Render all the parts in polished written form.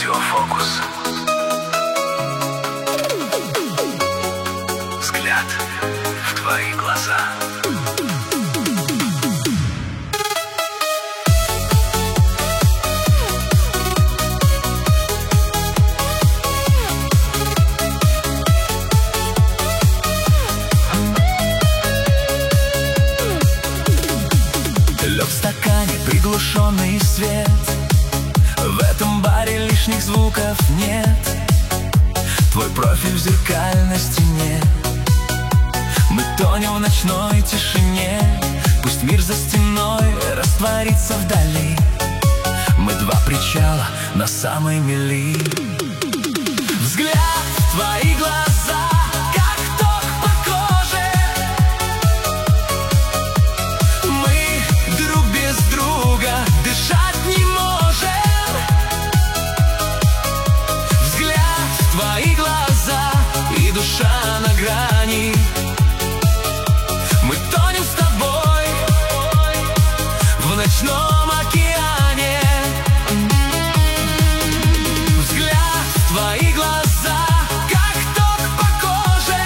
Аудиофокус. Взгляд в твои глаза. Лед в стакане, приглушенный свет. В этом баре лишних звуков нет. Твой профиль в зеркальной стене. Мы тонем в ночной тишине. Пусть мир за стеной растворится вдали. Мы два причала на самой мели. Взгляд в твои глаза, как ток по коже. Мы друг без друга дышать не можем. Взгляд в твои глаза и душа на грани. Мы тонем с тобой в ночном океане. Взгляд в твои глаза, как ток по коже.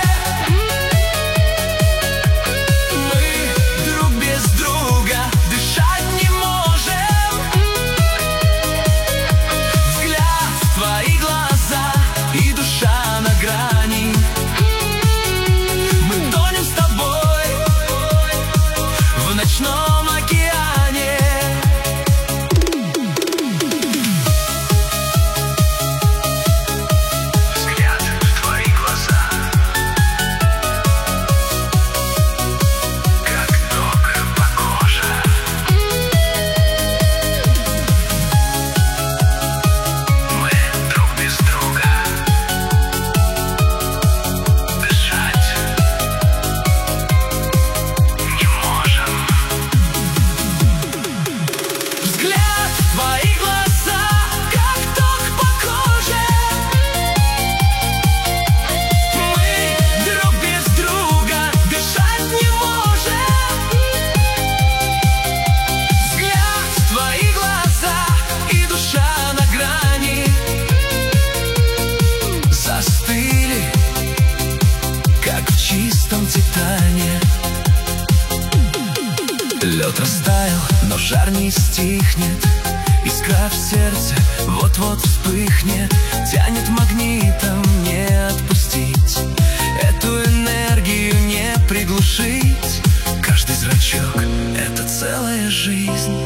Мы друг без друга дышать не можем. Взгляд в твои глаза и душа на грани. Мы тонем с тобой в ночном океане. Взгляд в твои глаза, как ток по коже. Мы друг без друга дышать не можем. Взгляд в твои глаза, как ток по коже. Мы друг без друга дышать не можем. Взгляд в твои глаза и душа на грани. Застыли, как в чистом титане. Лед растаял, но жар не стихнет. Искра в сердце вот-вот вспыхнет. Тянет магнитом, не отпустить. Эту энергию не приглушить. Каждый зрачок — это целая жизнь.